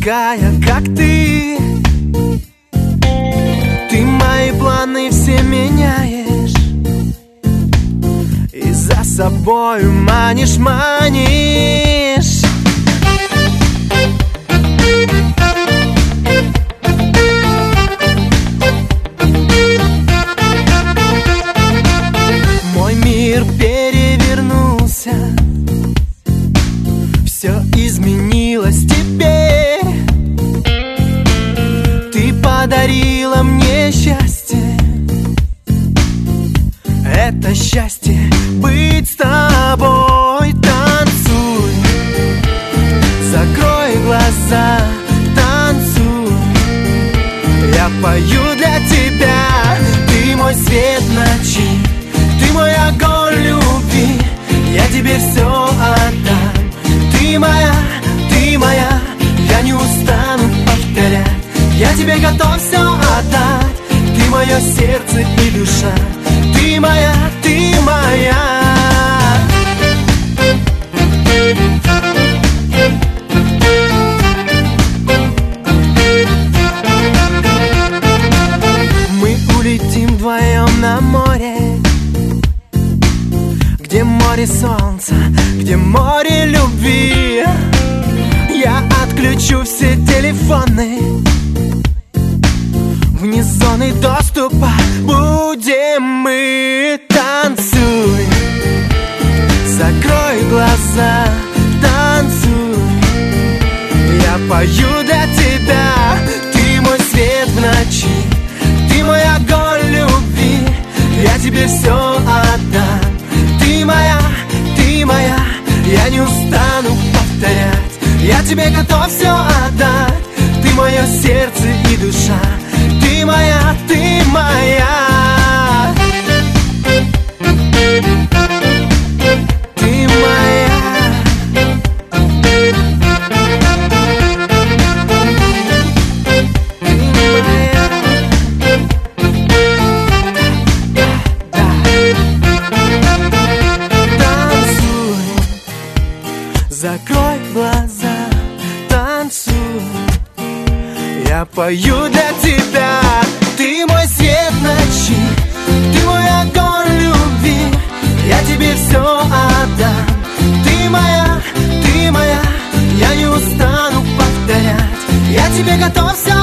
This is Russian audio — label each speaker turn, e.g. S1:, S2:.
S1: такая, как ты. Ты мои планы все меняешь и за собою манишь, манишь. Мой мир перевернулся, все изменилось теперь. Ты подарила мне счастье, это счастье быть с тобой. Танцуй, закрой глаза, танцуй. Я пою для тебя, ты мой свет в ночи, ты мой огонь любви, я тебе все отдам. Ты моя, я не устану повторять. Я тебе готов все отдать. Ты мое сердце и душа. Ты моя, ты моя. Мы улетим вдвоем на море, где море солнца, где море любви. Я отключу все телефоны, вне зоны доступа будем мы. Танцуй, закрой глаза, танцуй. Я пою для тебя, ты мой свет в ночи, ты мой огонь любви, я тебе все отдам. Ты моя, я не устану повторять. Я тебе готов все отдать. Ты мое сердце и душа. Ты моя, ты моя. Ты моя. Ты моя. Танцуй, закрой глаза, танцуй. Я пою для тебя. Ты мой свет в ночи, ты мой огонь любви, я тебе все отдам. Ты моя, я не устану повторять. Я тебе готов все